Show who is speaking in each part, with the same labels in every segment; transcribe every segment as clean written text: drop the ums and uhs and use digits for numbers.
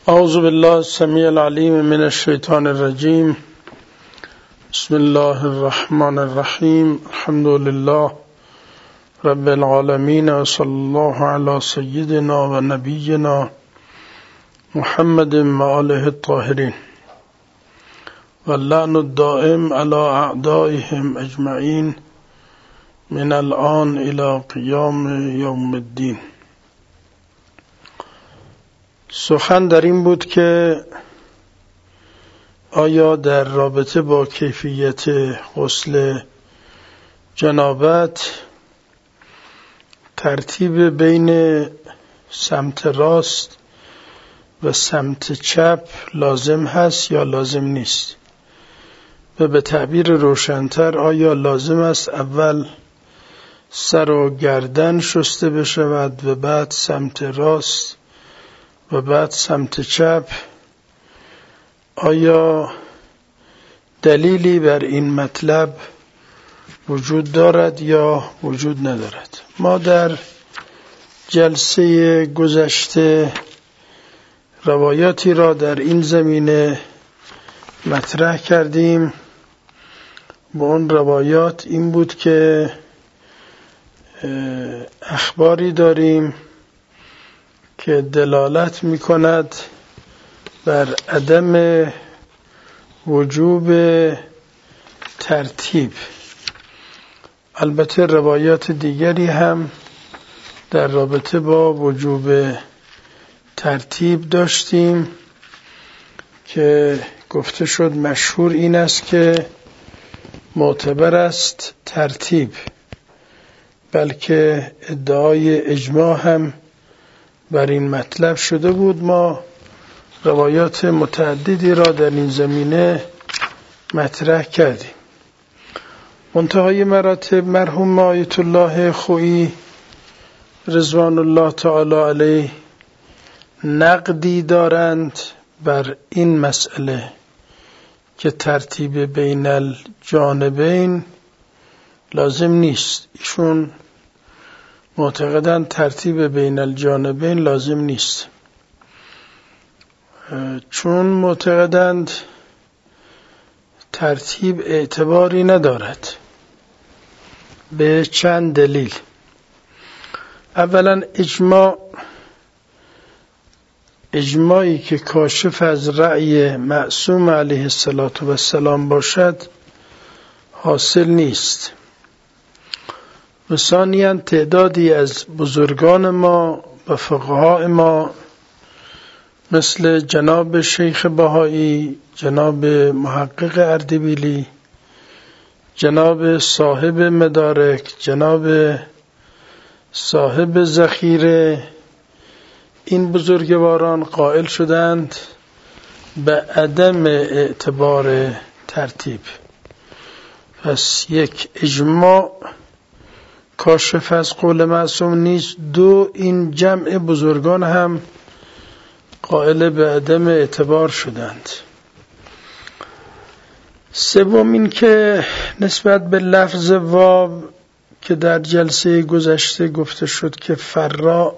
Speaker 1: اعوذ بالله السمیع العلیم من الشیطان الرجیم. بسم الله الرحمن الرحیم. الحمد لله رب العالمین و صلی الله علی سیدنا و نبینا محمد و آله الطاهرین و اللعن الدائم علی اعدائهم اجمعین من الآن الى قیام یوم الدین. سخن در این بود که آیا در رابطه با کیفیت غسل جنابت ترتیب بین سمت راست و سمت چپ لازم هست یا لازم نیست؟ و به تعبیر روشن‌تر آیا لازم است اول سر و گردن شسته بشود و بعد سمت راست و بعد سمت چپ؟ آیا دلیلی بر این مطلب وجود دارد یا وجود ندارد؟ ما در جلسه گذشته روایاتی را در این زمینه مطرح کردیم. با اون روایات این بود که اخباری داریم که دلالت می کند بر عدم وجوب ترتیب. البته روایات دیگری هم در رابطه با وجوب ترتیب داشتیم که گفته شد مشهور این است که معتبر است ترتیب، بلکه ادعای اجماع هم بر این مطلب شده بود. ما روایات متعددی را در این زمینه مطرح کردیم. منتهای مراتب مرحوم آیت الله خویی رضوان الله تعالی علیه نقدی دارند بر این مسئله که ترتیب بین الجانبین لازم نیست. ایشون معتقدند ترتیب بین الجانبین لازم نیست، چون معتقدند ترتیب اعتباری ندارد به چند دلیل. اولا اجماعی که کاشف از رأی معصوم علیه السلام باشد حاصل نیست. و ثانیاً تعدادی از بزرگان ما و فقهای ما مثل جناب شیخ بهایی، جناب محقق اردبیلی، جناب صاحب مدارک، جناب صاحب ذخیره، این بزرگواران قائل شدند به عدم اعتبار ترتیب. پس یک، اجماع کاشف از قول معصوم نیست. دو، این جمع بزرگان هم قائل به عدم اعتبار شدند. سوم، این که نسبت به لفظ واو که در جلسه گذشته گفته شد که فرا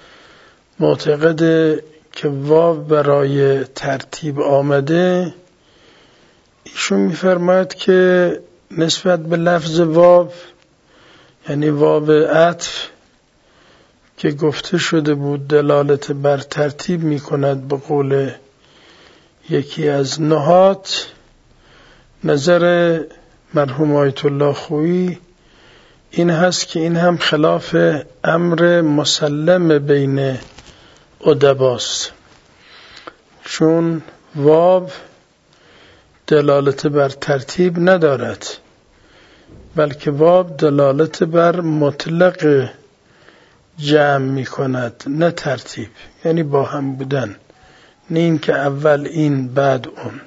Speaker 1: معتقده که واو برای ترتیب آمده، ایشون می‌فرماید که نسبت به لفظ واو، یعنی واو عطف که گفته شده بود دلالت بر ترتیب می کند، به قول یکی از نحات، نظر مرحوم آیت الله خویی این هست که این هم خلاف امر مسلم بین ادباست، چون واو دلالت بر ترتیب ندارد، بلکه واو دلالت بر مطلق جمع می کند، نه ترتیب، یعنی با هم بودن، نه این که اول این بعد اون.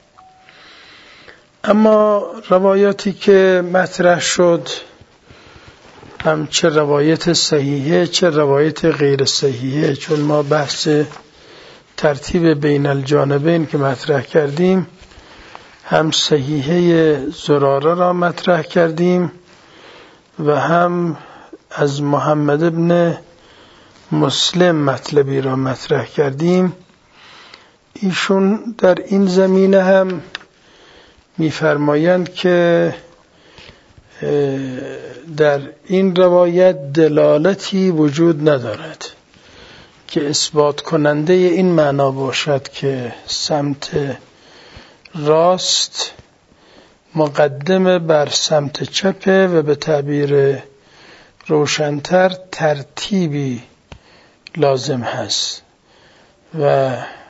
Speaker 1: اما روایاتی که مطرح شد، هم چه روایت صحیحه چه روایت غیر صحیحه، چون ما بحث ترتیب بین الجانبین که مطرح کردیم، هم صحیحه زراره را مطرح کردیم و هم از محمد ابن مسلم مطلبی را مطرح کردیم ایشون در این زمینه هم می‌فرمایند که در این روایت دلالتی وجود ندارد که اثبات کننده این معنا باشد که سمت راست مقدمه بر سمت چپه و به تعبیر روشن‌تر ترتیبی لازم هست و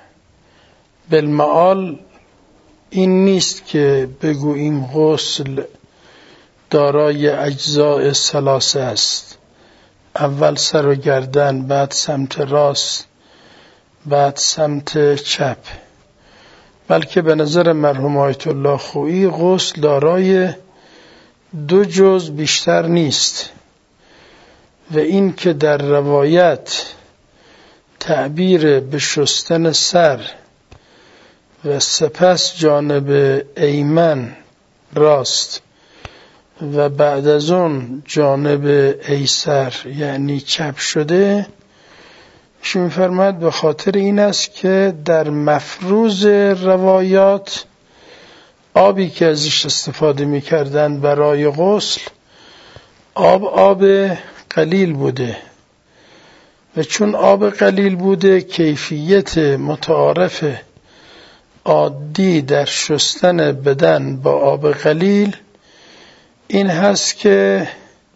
Speaker 1: بالمعال این نیست که بگوییم غسل دارای اجزاء ثلاثه است، اول سر و گردن، بعد سمت راست، بعد سمت چپ، بلکه به نظر مرحوم آیت الله خویی غسل دارای 2 جز بیشتر نیست و این که در روایت تعبیر به شستن سر و سپس جانب ایمن راست و بعد از اون جانب ایسر یعنی چپ شده، ایشون می‌فرماید به خاطر این است که در مفروض روایات آبی که ازش استفاده می‌کردند برای غسل آب قلیل بوده و چون آب قلیل بوده کیفیت متعارف عادی در شستن بدن با آب قلیل این هست که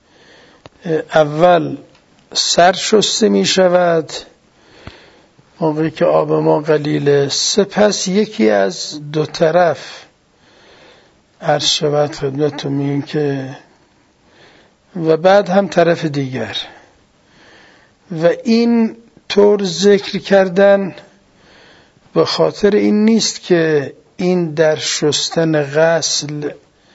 Speaker 1: اول سر شسته می شود موقعی که آب ما قلیله، سپس یکی از 2 طرف عرض شود خدمتتون میگن که و بعد هم طرف دیگر و این طور ذکر کردن به خاطر این نیست که این در شستن غسل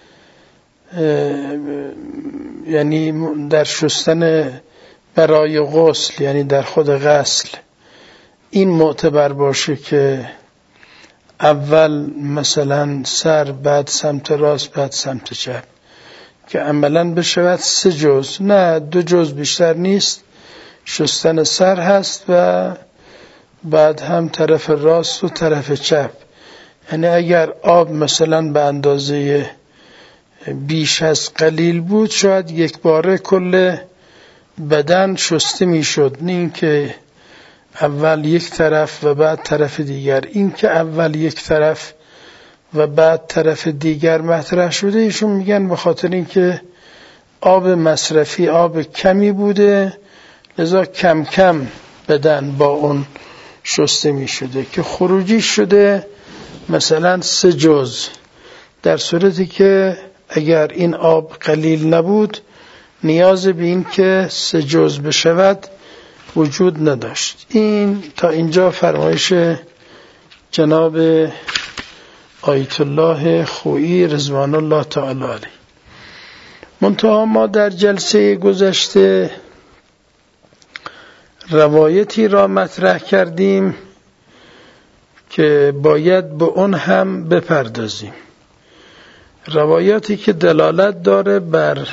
Speaker 1: یعنی در شستن برای غسل یعنی در خود غسل این معتبر باشه که اول مثلا سر بعد سمت راست بعد سمت چپ که عملاً بشود 3 جز، نه 2 جز بیشتر نیست، شستن سر هست و بعد هم طرف راست و طرف چپ. یعنی اگر آب مثلا به اندازه بیش از قلیل بود شاید یک باره کل بدن شسته می شد، نه این که اول یک طرف و بعد طرف دیگر. این که اول یک طرف و بعد طرف دیگر مطرح شده ایشون میگن به خاطر این که آب مصرفی آب کمی بوده لذا کم کم بدن با اون شسته می شده که خروجی شده مثلا 3 جز، در صورتی که اگر این آب قلیل نبود نیاز به این که 3 جز بشود وجود نداشت. این تا اینجا فرمایش جناب آیت الله خویی رضوان الله تعالی علیه. منتها ما در جلسه گذشته روایتی را مطرح کردیم که باید به اون هم بپردازیم، روایاتی که دلالت داره بر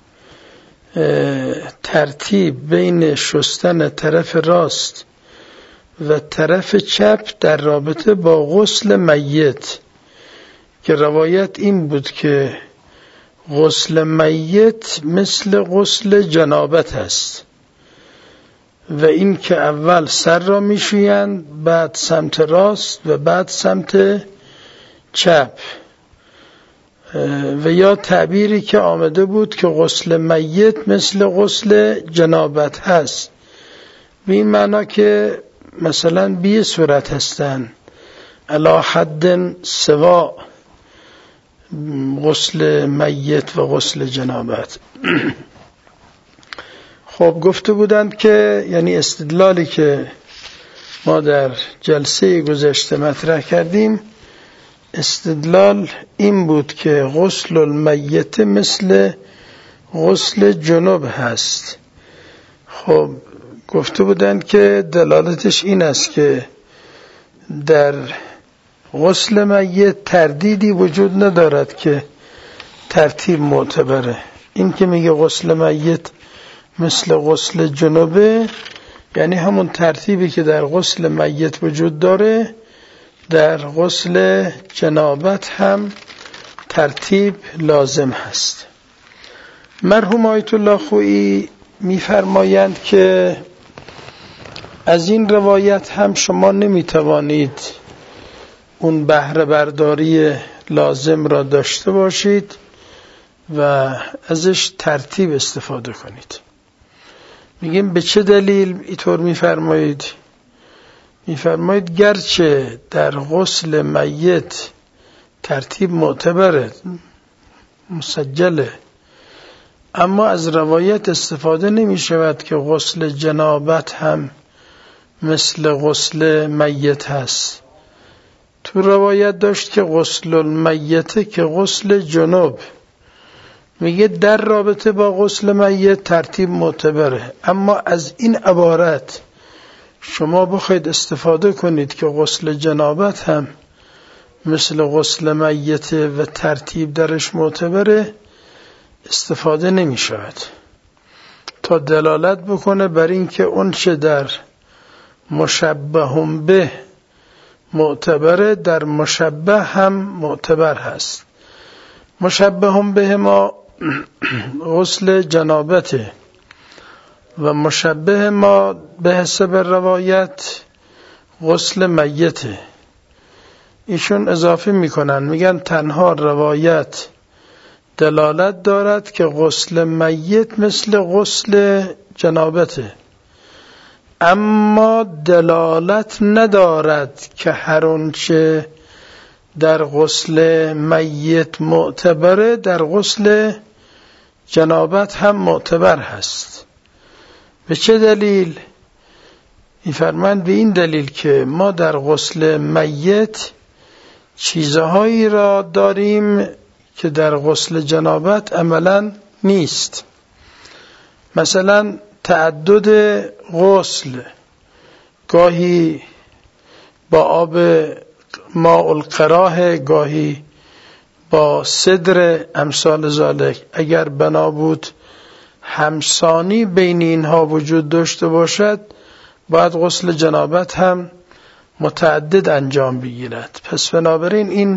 Speaker 1: ترتیب بین شستن طرف راست و طرف چپ در رابطه با غسل میت، که روایت این بود که غسل میت مثل غسل جنابت است و این که اول سر را میشویند بعد سمت راست و بعد سمت چپ، و یا تعبیری که آمده بود که غسل میت مثل غسل جنابت هست، به این معنا که مثلا به صورت هستن علی حد سوا غسل میت و غسل جنابت. خب گفته بودند که یعنی استدلالی که ما در جلسه گذشته مطرح کردیم استدلال این بود که غسل المیت مثل غسل جنوب هست. خب گفته بودند که دلالتش این است که در غسل میت تردیدی وجود ندارد که ترتیب معتبره. این که میگه غسل میت مثل غسل جنوبه یعنی همون ترتیبی که در غسل میت وجود داره در غسل جنابت هم ترتیب لازم هست. مرحوم آیت الله خویی می‌فرمایند که از این روایت هم شما نمی‌توانید اون بهره برداری لازم را داشته باشید و ازش ترتیب استفاده کنید. میگیم به چه دلیل اینطور می‌فرمایید؟ می‌فرمایید گرچه در غسل میت ترتیب معتبره، مسجله، اما از روایت استفاده نمی شود که غسل جنابت هم مثل غسل میت هست. تو روایت داشت که غسل المیت که غسل جنوب، میگه در رابطه با غسل میت ترتیب معتبره، اما از این عبارت شما بخواید استفاده کنید که غسل جنابت هم مثل غسل میت و ترتیب درش معتبره، استفاده نمی شود تا دلالت بکنه بر این که اون چه در مشبه به معتبره در مشبه هم معتبر هست. مشبه به ما غسل جنابته و مشبه ما به حسب روایت غسل میته. ایشون اضافه میکنن، میگن تنها روایت دلالت دارد که غسل میت مثل غسل جنابته، اما دلالت ندارد که هر آنچه در غسل میت معتبره در غسل جنابت هم معتبر هست. به چه دلیل؟ می‌فرمایند به این دلیل که ما در غسل میت چیزهایی را داریم که در غسل جنابت عملاً نیست. مثلا تعدد غسل، گاهی با آب ماء القراه، گاهی با سدر، امثال ذالک. اگر بنا بود همسانی بین اینها وجود داشته باشد باید غسل جنابت هم متعدد انجام بگیرد. پس بنابراین این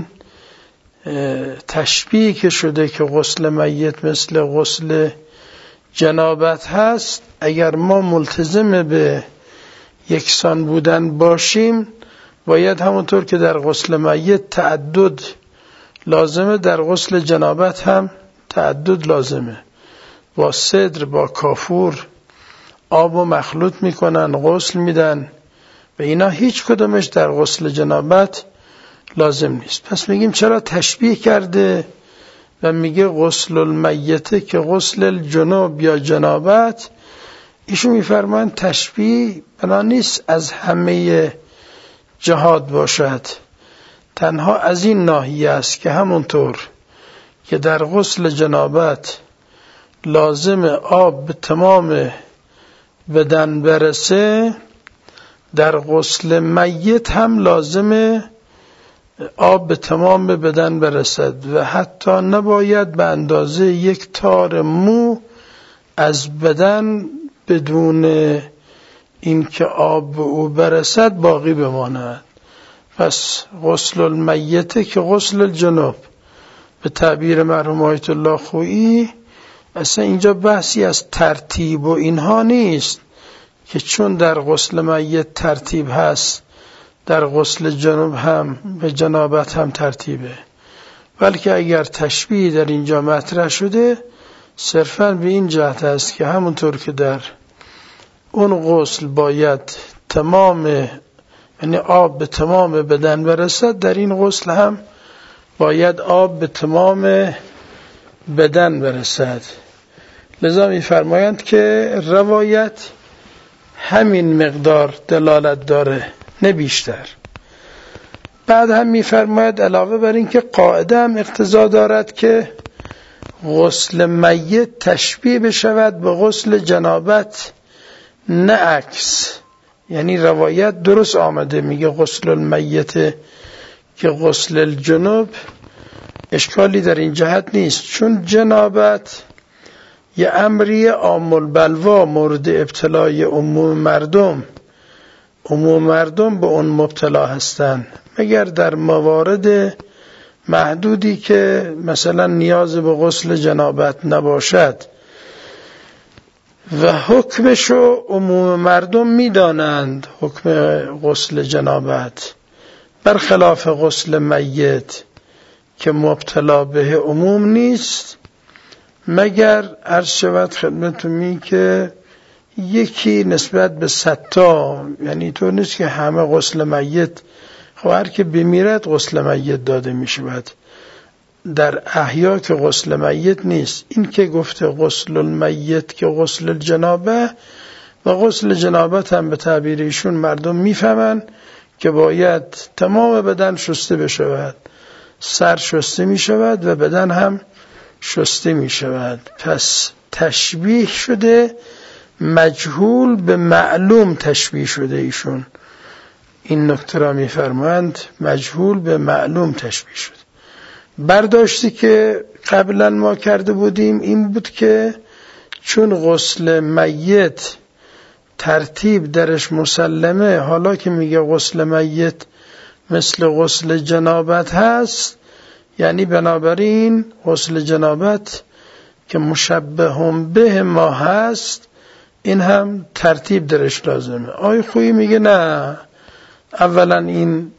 Speaker 1: تشبیه که شده که غسل میت مثل غسل جنابت هست، اگر ما ملتزم به یکسان بودن باشیم باید همونطور که در غسل میت تعدد لازمه در غسل جنابت هم تعدد لازمه. با سدر با کافور آب و مخلوط میکنن، غسل میدن و اینا هیچ کدومش در غسل جنابت لازم نیست. پس میگیم چرا تشبیه کرده و میگه غسل المیته که غسل الجنوب یا جنابت؟ ایشون میفرمایند تشبیه بنا نیست از همه جهات باشد، تنها از این ناحیه است که همونطور که در غسل جنابت لازم آب به تمام بدن برسه، در غسل میت هم لازم آب به تمام بدن برسد و حتی نباید به اندازه یک تار مو از بدن بدون اینکه آب به او برسد باقی بماند. پس غسل المیته که غسل الجنوب به تعبیر مرحوم آیت الله خویی، اصلا اینجا بحثی از ترتیب و اینها نیست که چون در غسل میت ترتیب هست در غسل جنوب هم به جنابت هم ترتیبه، بلکه اگر تشبیه در اینجا مطرح شده صرفاً به این جهت است که همونطور که در اون غسل باید تمام، یعنی آب به تمام بدن برسد، در این غسل هم باید آب به تمام بدن برسد. لذا می‌فرمایند که روایت همین مقدار دلالت داره، نه بیشتر. بعد هم می‌فرماید علاوه بر این که قاعده هم اقتضا دارد که غسل میت تشبیه بشود به غسل جنابت، نه عکس. یعنی روایت درست آمده، میگه غسل المیت که غسل الجنوب، اشکالی در این جهت نیست، چون جنابت یه امری عام البلوا مورد ابتلای عموم مردم، عموم مردم به اون مبتلا هستند، مگر در موارد محدودی که مثلا نیاز به غسل جنابت نباشد و حکمشو عموم مردم میدانند، حکم غسل جنابت، برخلاف غسل میت که مبتلا به عموم نیست، مگر عرض شود خدمتتون که یکی نسبت به 100 تا، یعنی تو نیست که همه غسل میت، خب هر که بمیرد غسل میت داده می شود. در احیا که غسل میت نیست. این که گفته غسل المیت که غسل الجنابه، و غسل جنابت هم به تعبیر ایشون مردم میفهمن که باید تمام بدن شسته بشود، سر شسته می شود و بدن هم شسته می شود. پس تشبیه شده، مجهول به معلوم تشبیه شده. ایشون این نکته را می فرمایند، مجهول به معلوم تشبیه شده. برداشتی که قبلا ما کرده بودیم این بود که چون غسل میت ترتیب درش مسلمه، حالا که میگه غسل میت مثل غسل جنابت هست، یعنی بنابراین غسل جنابت که مشبه به ما هست این هم ترتیب درش لازمه. آقای خویی میگه نه، اولا این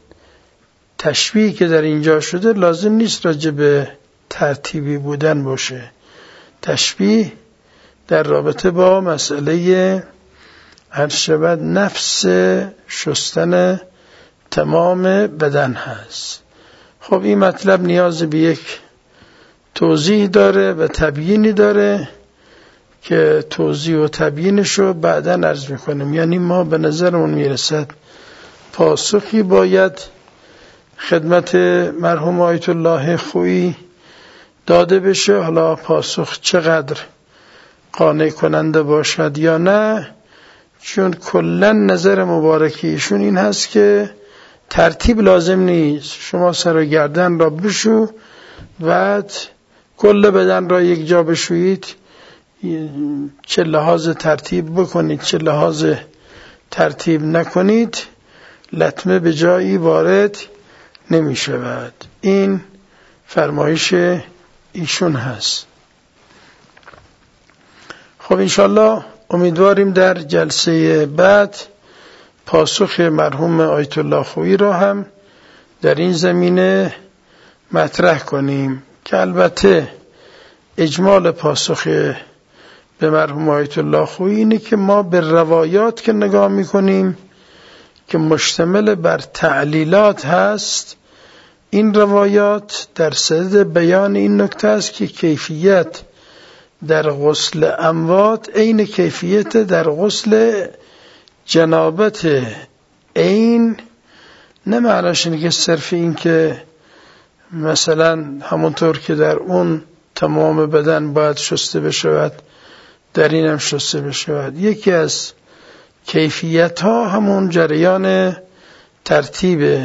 Speaker 1: تشبیه که در اینجا شده لازم نیست راجع به ترتیبی بودن باشه. تشبیه در رابطه با مسئله هر شود نفس شستن تمام بدن هست. خب این مطلب نیاز به یک توضیح داره و تبیینی داره که توضیح و تبیینشو بعداً عرض میکنیم. یعنی ما به نظرمون میرسد پاسخی باید خدمت مرحوم آیت الله خویی داده بشه. حالا پاسخ چقدر قانع کننده باشد یا نه، چون کلا نظر مبارکی ایشون این هست که ترتیب لازم نیست. شما سر و گردن را بشو، بعد کل بدن را یک جا بشویید، چه لحاظ ترتیب بکنید چه لحاظ ترتیب نکنید، لطمه به جایی وارد نمی شود. این فرمایش ایشون هست. خب انشالله امیدواریم در جلسه بعد پاسخ مرحوم آیت الله خویی را هم در این زمینه مطرح کنیم که البته اجمال پاسخ به مرحوم آیت الله خویی اینه که ما به روایات که نگاه میکنیم که مشتمل بر تعلیلات هست، این روایات در صدد بیان این نکته است که کیفیت در غسل اموات عین کیفیت در غسل جنابت. این نه معناش اینه که صرف این که مثلا همونطور که در اون تمام بدن باید شسته بشود در این هم شسته بشود. یکی از کیفیت ها همون جریان ترتیب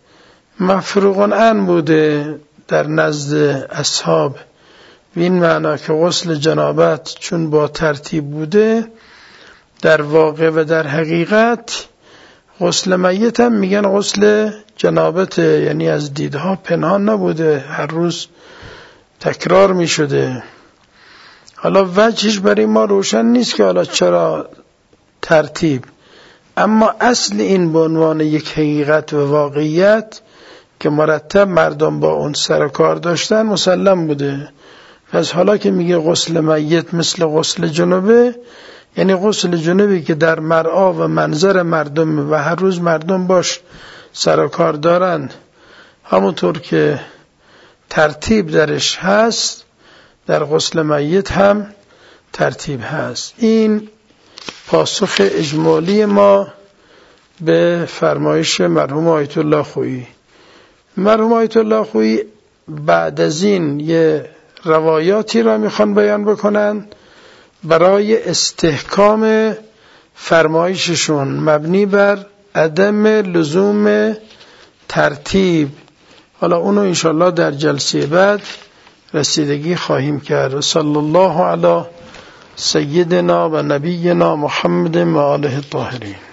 Speaker 1: مفروغ عن بوده در نزد اصحاب، به این معنا که غسل جنابت چون با ترتیب بوده، در واقع و در حقیقت غسل میت هم میگن غسل جنابت، یعنی از دیدها پنهان نبوده، هر روز تکرار میشده. حالا وجهش برای ما روشن نیست که حالا چرا ترتیب، اما اصل این به عنوان یک حقیقت و واقعیت که مرتب مردم با اون سر و کار داشتن مسلم بوده. پس حالا که میگه غسل میت مثل غسل جنوبه، یعنی غسل جنوبی که در مرعا و منظر مردم و هر روز مردم باش سر و کار دارن، همونطور که ترتیب درش هست در غسل میت هم ترتیب هست. این پاسخ اجمالی ما به فرمایش مرحوم آیت الله خویی. مرحوم آیت الله خویی بعد از این یه روایاتی را میخوان بیان بکنن برای استحکام فرمایششون مبنی بر عدم لزوم ترتیب. حالا اونو انشالله در جلسه بعد رسیدگی خواهیم کرد. صلی الله علی سیدنا و نبینا محمد و آله الطاهرین.